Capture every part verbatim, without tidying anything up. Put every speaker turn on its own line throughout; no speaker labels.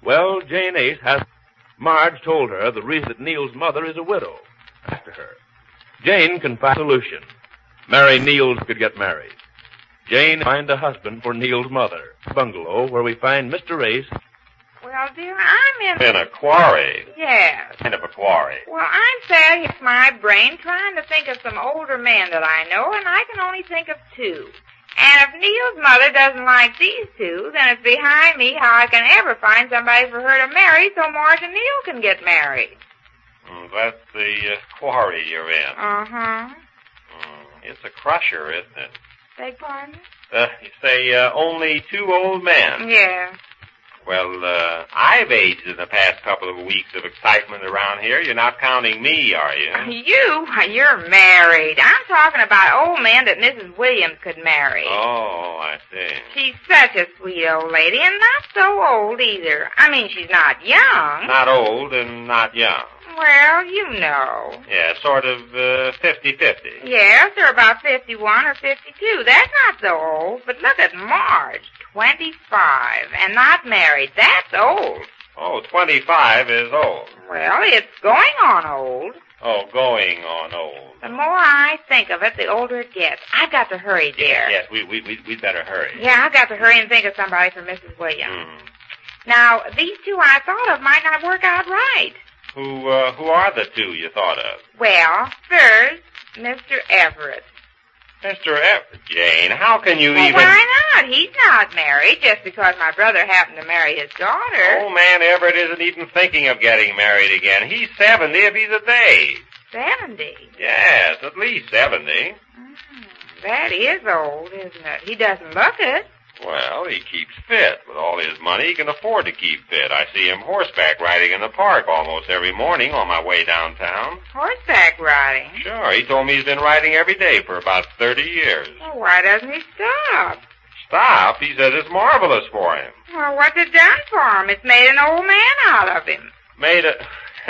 Well, Jane Ace has... Marge told her the reason that Neil's mother is a widow. After her. Jane can find a solution. Mary Neils could get married. Jane find a husband for Neil's mother. Bungalow where we find Mister Ace.
Well, dear, I'm in...
In a quarry?
Yes.
Kind of a quarry.
Well, I'm sat here with my brain trying to think of some older men that I know, and I can only think of two. And if Neil's mother doesn't like these two, then it's behind me how I can ever find somebody for her to marry so Marge and Neil can get married.
Mm, that's the uh, quarry you're in.
Uh-huh.
Mm, it's a crusher, isn't it?
Beg pardon?
Uh, you say uh, only two old men?
Yeah.
Well, uh, I've aged in the past couple of weeks of excitement around here. You're not counting me, are you?
You? You're married. I'm talking about old men that Missus Williams could marry.
Oh, I see.
She's such a sweet old lady, and not so old either. I mean, she's not young.
Not old and not young.
Well, you know.
Yeah, sort of uh, fifty-fifty.
Yes, they're about fifty-one or fifty-two. That's not so old. But look at Marge, twenty-five, and not married. That's old.
Oh, twenty-five is old.
Well, it's going on old.
Oh, going on old.
The more I think of it, the older it gets. I've got to hurry, dear.
Yes, yes we, we, we, we'd better hurry.
Yeah, I've got to hurry and think of somebody for Missus Williams.
Mm.
Now, these two I thought of might not work out right.
Who, uh, who are the two you thought of?
Well, first, Mister Everett.
Mister Everett? Jane, how can you
well,
even...
why not? He's not married just because my brother happened to marry his daughter.
Old man Everett isn't even thinking of getting married again. He's seventy if he's a day.
Seventy?
Yes, at least seventy.
Mm, that is old, isn't it? He doesn't look it.
Well, he keeps fit. With all his money, he can afford to keep fit. I see him horseback riding in the park almost every morning on my way downtown.
Horseback riding?
Sure. He told me he's been riding every day for about thirty years.
Well, why doesn't he stop?
Stop? He says it's marvelous for him.
Well, what's it done for him? It's made an old man out of him.
Made a...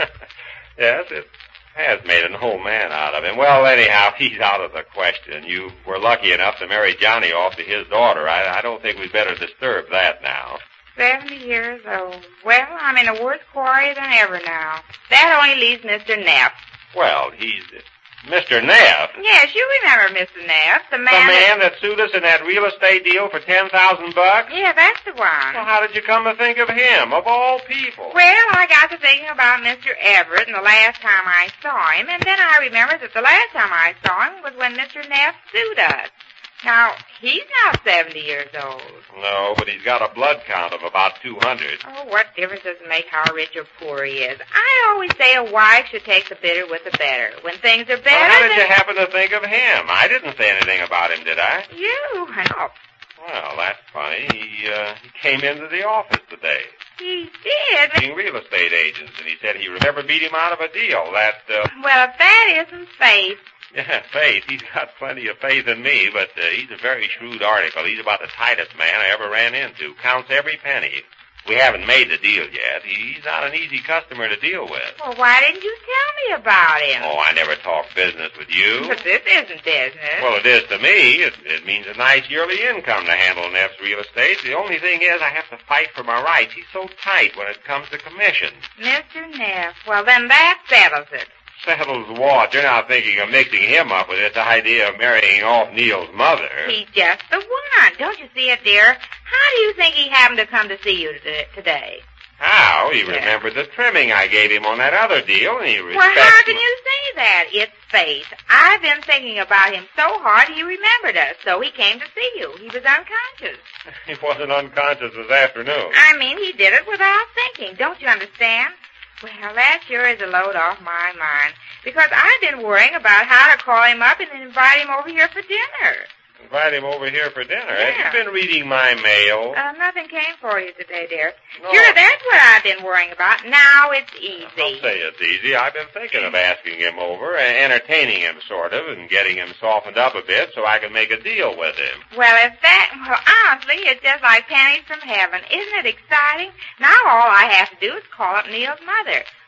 yes, it has made an old man out of him. Well, anyhow, he's out of the question. You were lucky enough to marry Johnny off to his daughter. I, I don't think we'd better disturb that now.
Seventy years old. Well, I'm in a worse quarry than ever now. That only leaves Mister Neff.
Well, he's... Mister Neff?
Yes, you remember Mister Neff, the man...
The man
that...
that sued us in that real estate deal for ten thousand bucks?
Yeah, that's the one.
Well, how did you come to think of him, of all people?
Well, I got to thinking about Mister Everett and the last time I saw him, and then I remembered that the last time I saw him was when Mister Neff sued us. Now, he's not seventy years old.
No, but he's got a blood count of about two hundred.
Oh, what difference does it make how rich or poor he is? I always say a wife should take the bitter with the better. When things are better...
Well, how did
then...
you happen to think of him? I didn't say anything about him, did I?
You? No.
Well, that's funny. He, uh, he came into the office today.
He did?
Being real estate agents, and he said he would never beat him out of a deal. That, uh...
Well, if that isn't faith...
Yeah, faith. He's got plenty of faith in me, but uh, he's a very shrewd article. He's about the tightest man I ever ran into. Counts every penny. We haven't made the deal yet. He's not an easy customer to deal with.
Well, why didn't you tell me about him?
Oh, I never talk business with you.
But this isn't business.
Well, it is to me. It, it means a nice yearly income to handle Neff's real estate. The only thing is I have to fight for my rights. He's so tight when it comes to commissions.
Mister Neff. Well, then that settles it.
Settles what? You're not thinking of mixing him up with this idea of marrying off Neil's mother.
He's just the one. Don't you see it, dear? How do you think he happened to come to see you today?
How? He
Yeah.
remembered the trimming I gave him on that other deal, and he respects
Well, how can
my-
you say that? It's fate. I've been thinking about him so hard he remembered us, so he came to see you. He was unconscious.
He wasn't unconscious this afternoon.
I mean, he did it without thinking. Don't you understand? Well, that sure is a load off my mind, because I've been worrying about how to call him up and invite him over here for dinner.
Invite him over here for dinner.
Yeah.
Have you been reading my mail?
Uh, nothing came for you today, dear.
No.
Sure, that's what I've been worrying about. Now it's easy.
I'll say it's easy. I've been thinking of asking him over and entertaining him, sort of, and getting him softened up a bit so I can make a deal with him.
Well, if that, well, honestly, it's just like pennies from heaven. Isn't it exciting? Now all I have to do is call up Neil's mother.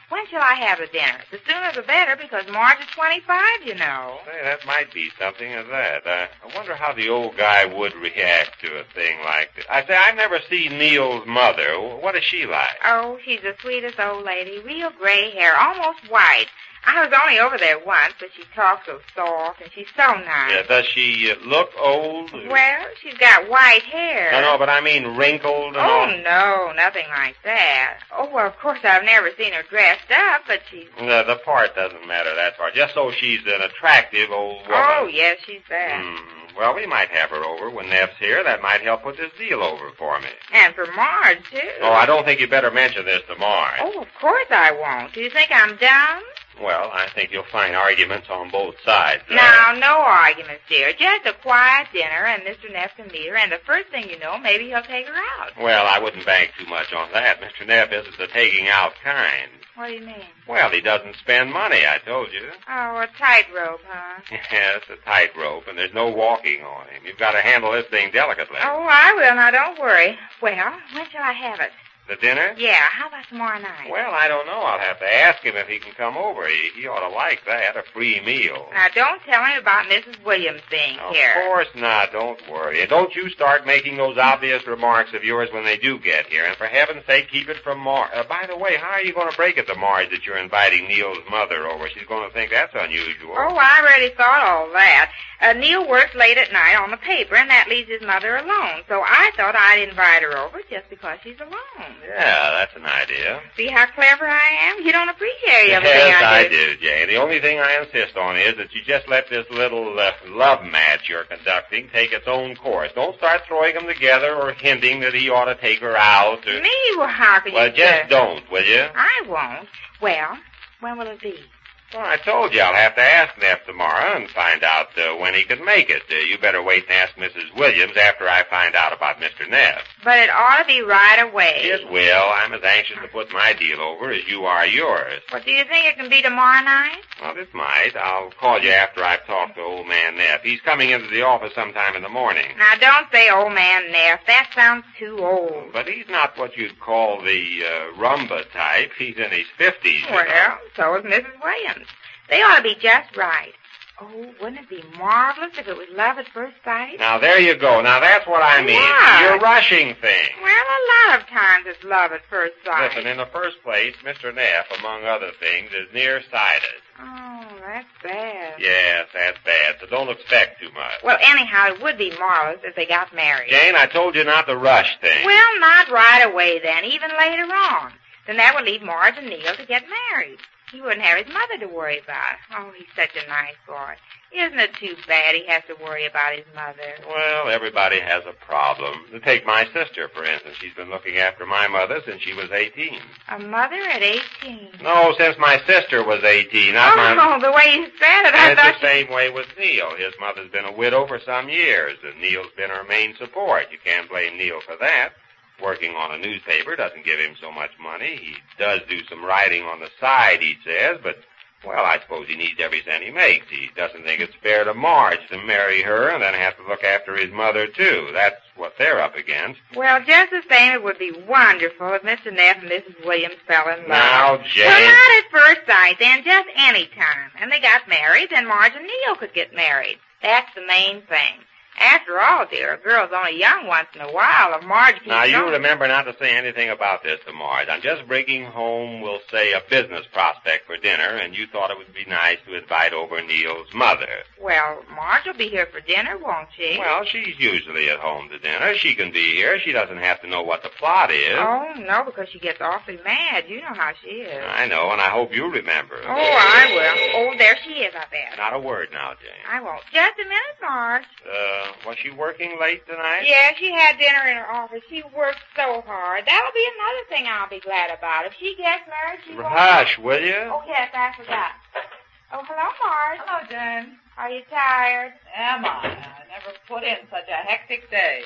When shall I have the dinner? The sooner the better, because Marge is twenty-five, you know.
Say, that might be something of that. Uh, I wonder how the old guy would react to a thing like this. I say, I've never seen Neil's mother. What is she like?
Oh, she's the sweetest old lady. Real gray hair, almost white. I was only over there once, but she talks so soft, and she's so nice.
Yeah, does she uh, look old?
Well, she's got white hair.
No, no, but I mean wrinkled and
Oh,
all.
no, nothing like that. Oh, well, of course, I've never seen her dressed up, but she's...
No, the part doesn't matter, that part. Just so she's an attractive old woman.
Oh, yes, she's that.
Mm, well, we might have her over when Neff's here. That might help put this deal over for me.
And for Marge, too.
Oh, I don't think you better mention this to Marge.
Oh, of course I won't. Do you think I'm dumb?
Well, I think you'll find arguments on both sides. Uh,
Now, no arguments, dear. Just a quiet dinner, and Mister Neff can meet her, and the first thing you know, maybe he'll take her out.
Well, I wouldn't bank too much on that. Mister Neff isn't the taking out kind.
What do you mean?
Well, he doesn't spend money, I told you.
Oh, a tightrope, huh?
Yes, a tightrope, and there's no walking on him. You've got to handle this thing delicately.
Oh, I will. Now, don't worry. Well, when shall I have it?
The dinner?
Yeah, how about tomorrow night?
Well, I don't know. I'll have to ask him if he can come over. He, he ought to like that, a free meal.
Now, don't tell him about Missus Williams being
Of
here.
course not. Don't worry. And don't you start making those obvious remarks of yours when they do get here. And for heaven's sake, keep it from Marge. Uh, by the way, how are you going to break it to Marge that you're inviting Neil's mother over? She's going to think that's unusual.
Oh, I already thought all that. Uh, Neil works late at night on the paper, and that leaves his mother alone. So I thought I'd invite her over just because she's alone.
Yeah, that's an idea.
See how clever I am? You don't appreciate everything
Yes,
I
I
do.
do, Jane. The only thing I insist on is that you just let this little uh, love match you're conducting take its own course. Don't start throwing them together or hinting that he ought to take her out. Or...
Me? Well, how can
Well,
you
just
say?
don't, will you?
I won't. Well, when will it be?
Well, I told you I'll have to ask Neff tomorrow and find out uh, when he can make it. Uh, you better wait and ask Missus Williams after I find out about Mister Neff.
But it ought to be right away.
It will. I'm as anxious to put my deal over as you are yours.
Well, do you think it can be tomorrow night?
Well, it might. I'll call you after I've talked to old man Neff. He's coming into the office sometime in the morning.
Now, don't say old man Neff. That sounds too old.
But he's not what you'd call the uh, rumba type. He's in his fifties. you know.
Well, so is Missus Williams. They ought to be just right. Oh, wouldn't it be marvelous if it was love at first sight?
Now, there you go. Now, that's what I mean.
What?
You're rushing things.
Well, a lot of times it's love at first sight.
Listen, in the first place, Mister Neff, among other things, is nearsighted.
Oh, that's bad.
Yes, that's bad, so don't expect too much.
Well, anyhow, it would be marvelous if they got married.
Jane, I told you not to rush things.
Well, not right away then, even later on. Then that would leave Marge and Neil to get married. He wouldn't have his mother to worry about. Oh, he's such a nice boy. Isn't it too bad he has to worry about his mother?
Well, everybody has a problem. Take my sister, for instance. She's been looking after my mother since she was eighteen.
A mother at eighteen?
No, since my sister was eighteen. Not
Oh,
my...
the way you said it, I
And
thought
it's the same way with Neil. His mother's been a widow for some years, and Neil's been her main support. You can't blame Neil for that. Working on a newspaper doesn't give him so much money. He does do some writing on the side, he says, but, well, I suppose he needs every cent he makes. He doesn't think it's fair to Marge to marry her and then have to look after his mother, too. That's what they're up against.
Well, just the same, it would be wonderful if Mister Neff and Missus Williams fell in love.
Now, Jane...
Well, not at first sight, then, just any time. And they got married, then Marge and Neil could get married. That's the main thing. After all, dear, a girl's only young once in a while. If Marge keeps
Now, you
going...
remember not to say anything about this to Marge. I'm just bringing home, we'll say, a business prospect for dinner, and you thought it would be nice to invite over Neil's mother.
Well, Marge will be here for dinner, won't she?
Well, she's usually at home to dinner. She can be here. She doesn't have to know what the plot is.
Oh, no, because she gets awfully mad. You know how she is.
I know, and I hope you remember.
Oh, I will. Oh, there she is, I bet.
Not a word now, Jane.
I won't. Just a minute, Marge.
Uh, was she working late tonight?
Yeah, she had dinner in her office. She worked so hard. That'll be another thing I'll be glad about. If she gets married, she won't...
Hush, will you?
Oh, yes, I forgot. Oh, hello, Marge.
Hello, Jen.
Are you tired?
Am I? I never put in such a hectic day. It won't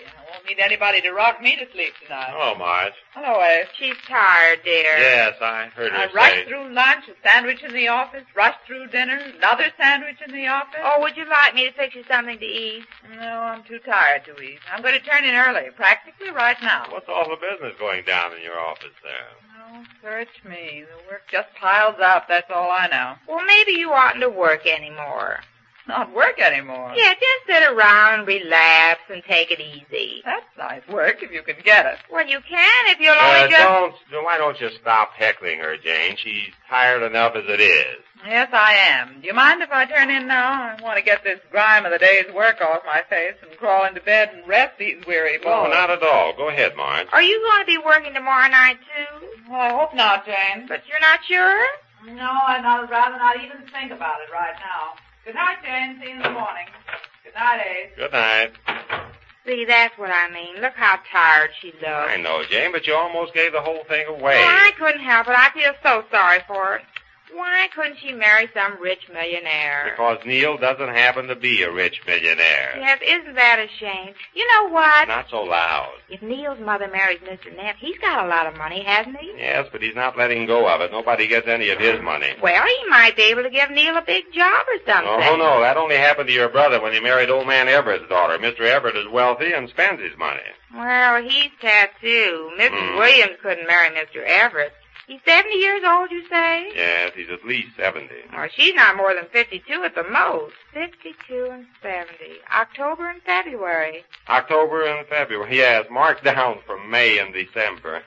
Need anybody to rock me to sleep tonight.
Hello, Marge.
Hello, Ace.
She's tired, dear.
Yes, I heard her
I
say.
rushed through lunch, a sandwich in the office, rushed through dinner, another sandwich in the office.
Oh, would you like me to fix you something to eat?
No, I'm too tired to eat. I'm going to turn in early, practically right now.
What's all the business going down in your office there?
Oh, search me. The work just piles up, that's all I know.
Well, maybe you oughtn't to work anymore.
Not work anymore.
Yeah, just sit around and relax and take it easy.
That's nice work if you can get it.
Well, you can if you'll
Uh,
only just...
don't, why don't you stop heckling her, Jane? She's tired enough as it is.
Yes, I am. Do you mind if I turn in now? I want to get this grime of the day's work off my face and crawl into bed and rest these weary
No,
bones.
not at all. Go ahead, Marge.
Are you going to be working tomorrow night, too?
Well, I hope not, Jane.
But you're not sure?
No, I'd not, rather not even think about it right now. Good night, Jane. See you in the morning. Good night, Ace.
Good night.
See, that's what I mean. Look how tired she looks.
I know, Jane, but you almost gave the whole thing away.
Oh, I couldn't help it. I feel so sorry for her. Why couldn't she marry some rich millionaire?
Because Neil doesn't happen to be a rich millionaire.
Yes, isn't that a shame? You know what?
Not so loud.
If Neil's mother marries Mister Neff, he's got a lot of money, hasn't he?
Yes, but he's not letting go of it. Nobody gets any of his money.
Well, he might be able to give Neil a big job or something.
Oh, no, that only happened to your brother when he married old man Everett's daughter. Mister Everett is wealthy and spends his money.
Well, he's tattooed. Missus
Hmm.
Williams couldn't marry Mister Everett. He's seventy years old, you say?
Yes, he's at least seventy.
Well, she's not more than fifty-two at the most. Fifty-two and seventy. October and February.
October and February. Yes, marked down from May and December.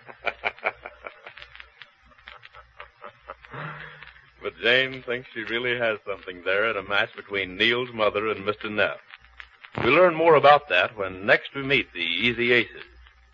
But Jane thinks she really has something there in a match between Neil's mother and Mister Neff. We'll learn more about that when next we meet the Easy Aces.